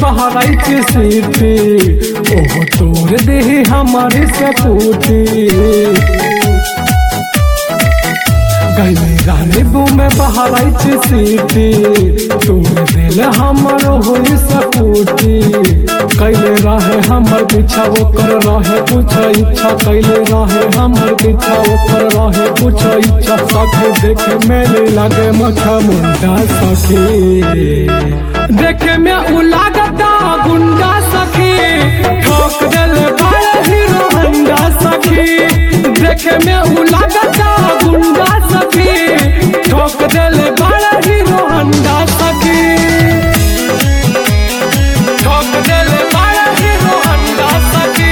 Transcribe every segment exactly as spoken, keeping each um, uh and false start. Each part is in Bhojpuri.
बहराई के सीटी ओह तोड़ दे हमारे सपूती गैले रानी में बहराई के सीटी तोड़ दिल हमारो होई सपूती कैले रहे हमर पीछा वो कर रहे कुछ इच्छा कैले रहे हमर पीछा वो कर रहे कुछ इच्छा सखी देखे मेले लगे मछा मुंडा सखी देखे में उ लागता गुंडा सखी ठोक दिल बड़ा हीरो हंडा सखी देखे में उ लागता गुंडा सखी ठोक दिल बड़ा हीरो हंडा सखी ठोक दिल बड़ा हीरो हंडा सखी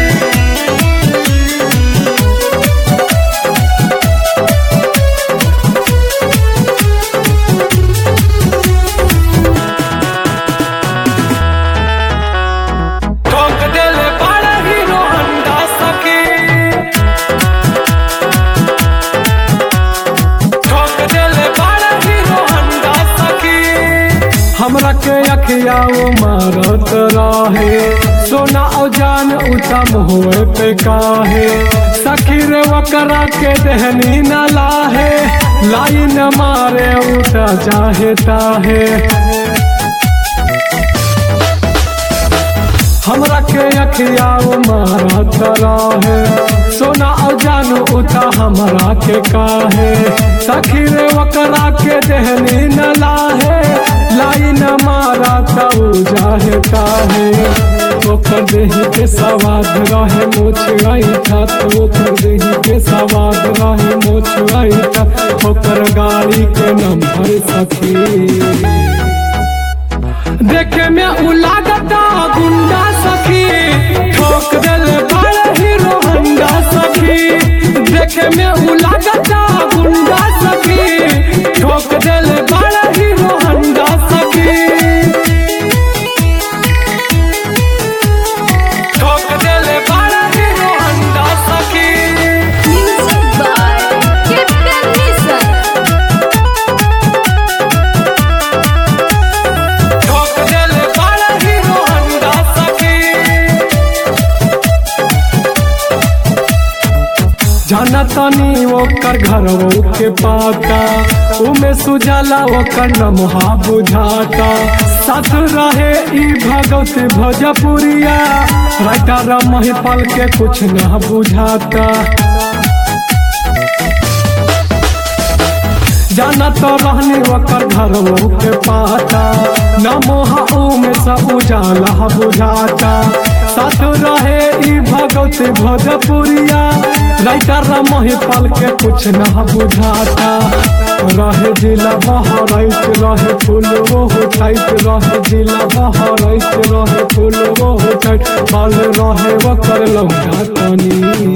हमरा के अखिया वो मारत रहे सोना और जान उतम हुए पे काहे सखी रे वकरा के दहनी न लाहे लाइन मारे उठा चाहे ताहे हमरा के अखिया वो मारत रहे सोना और जान उठा हमरा के काहे सखी रे वकरा के दहनी न लाहे लाइन मारा ताऊ जाहे काहे ओकर देही के सवाद रहे मोछाई था तो ओकर देही के सवाद रहे मोछाई था ओकर गाड़ी के नंबर सखी देखे में उ लागता गुंडा सखी ठोक दिल बड़ा हीरो हंडा सखी देखे में उ लागता गुंडा सखी ठोक दिल बड़ा हीरो हंडा सखी ठोक दिल बड़ा हीरो हंडा सखी Music by Captain Nissan. ठोक दिल बड़ा हीरो हंडा सखी जाना तानी ओकर घरवो के पाता उमे सुजाला ओकर नमहा बुझाता साथ रहे ई भगवती भोजपुरिया राइटर महिपाल के कुछ न बुझाता जाना तो रहनी ओकर घरवो के पाता नमहा उमे सब उजाला बुझाता साथ रहे ई भगवती भोजपुरिया राइटर महिपाल के कुछ न बुझाता रहे जिला बहराइच रहे फूल वो टाइट रहे जिला बहराइच रहे फूल वो टाइट बाल रहे वो कर लौटा तनी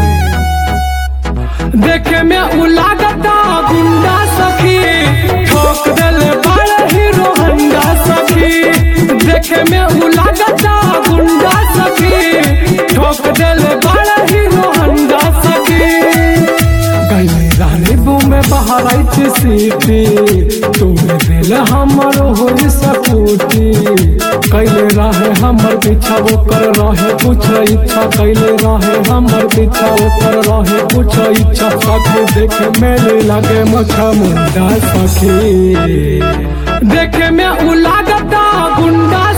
देखे में उ लागता गुंडा सखी ठोक दिल बड़ा हीरो हंडा सखी देखे में उ लागता गुंडा सखी ठोक दिल बड़ा हीरो हंडा सखी गैले रानी में बहराई के सीटी तोड़ दिल हमर होई सपूती कैले रहे हमर पीछा वो कर रहे कुछ इच्छा कैले रहे हमर पीछा वो कर रहे कुछ इच्छा सखी देखे मेले लगे मछा मुंडा सखी देखे में उ लागता गुंडा